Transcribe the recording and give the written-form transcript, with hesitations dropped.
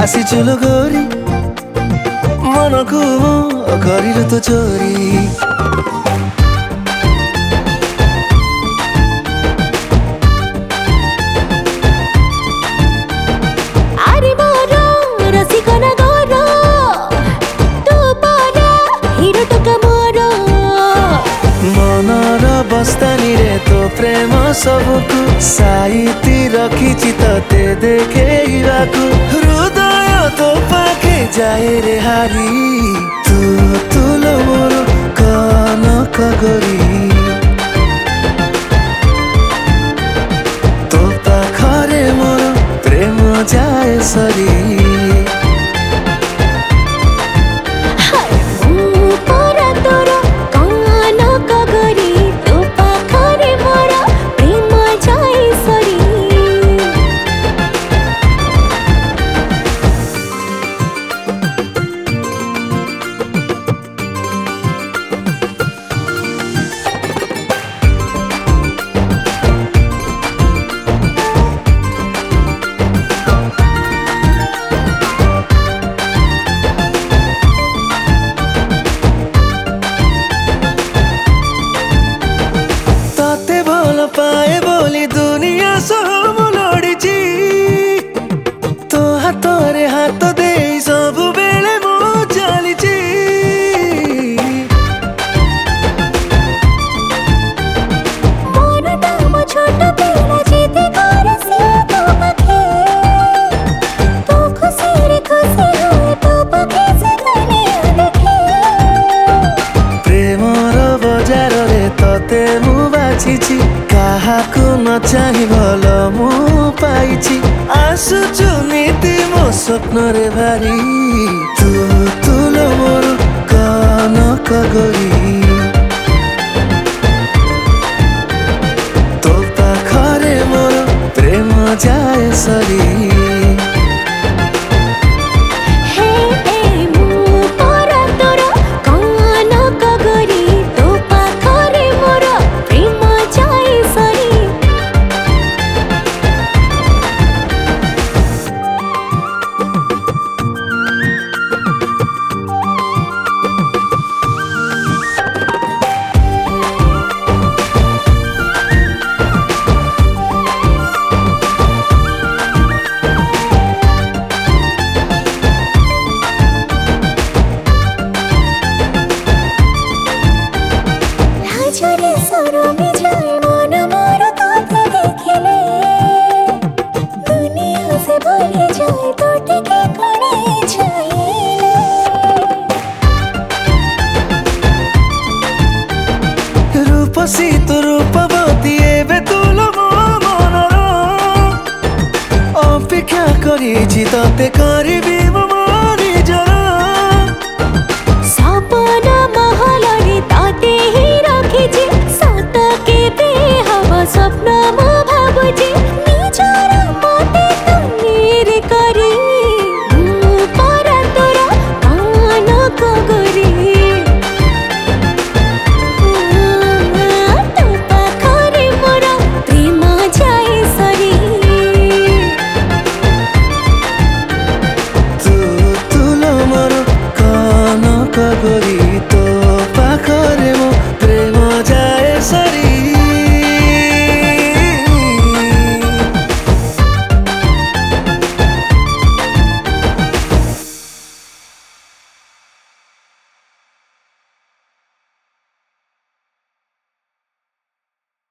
ଆସିଚୁଲ ଗୋରି ମନକୁ କରିଲୁ ତ ଚୋରି। ଆରେ ମୋର ରସିକ ନଗର ତୁ ପରା ହିରୋ ଟୋକା ମୋର। ମନର ବସ୍ତାନୀରେ ତୋ ପ୍ରେମ ସବୁକୁ ସାଇତି ରଖିଛି ତତେ ଦେଖେଇବାକୁ। ହୃଦୟ ତୋ ପାଖେ ଯାଏ ରେ ହାରି ତୁ ତୁଲ ମୋର କନକ ଗୋରି। ତୋ ପାଖରେ ମୋର ପ୍ରେମ ଯାଏ ସରି। पाए बोली दुनिया सब लड़ीची तो हाथरे हाथ दे सब बेले मो चलीची। छोट पिला जीते कर से तो पखे तो खुशी रे खुशी होए तो पखे से दुनिया देखे। प्रेमर बजार रे तते मु बाछिछि काहाकु न चाहि भल मु पाइछि। आसुचु नीति मो स्वप्न रे भारी तू तुल मोर कनक गोरी। तो पाखरे मोर प्रेम जाए सरी। रूपसी तो रूपवती एबे तुल मो मनर अपेक्षा करिछि तते करिबी।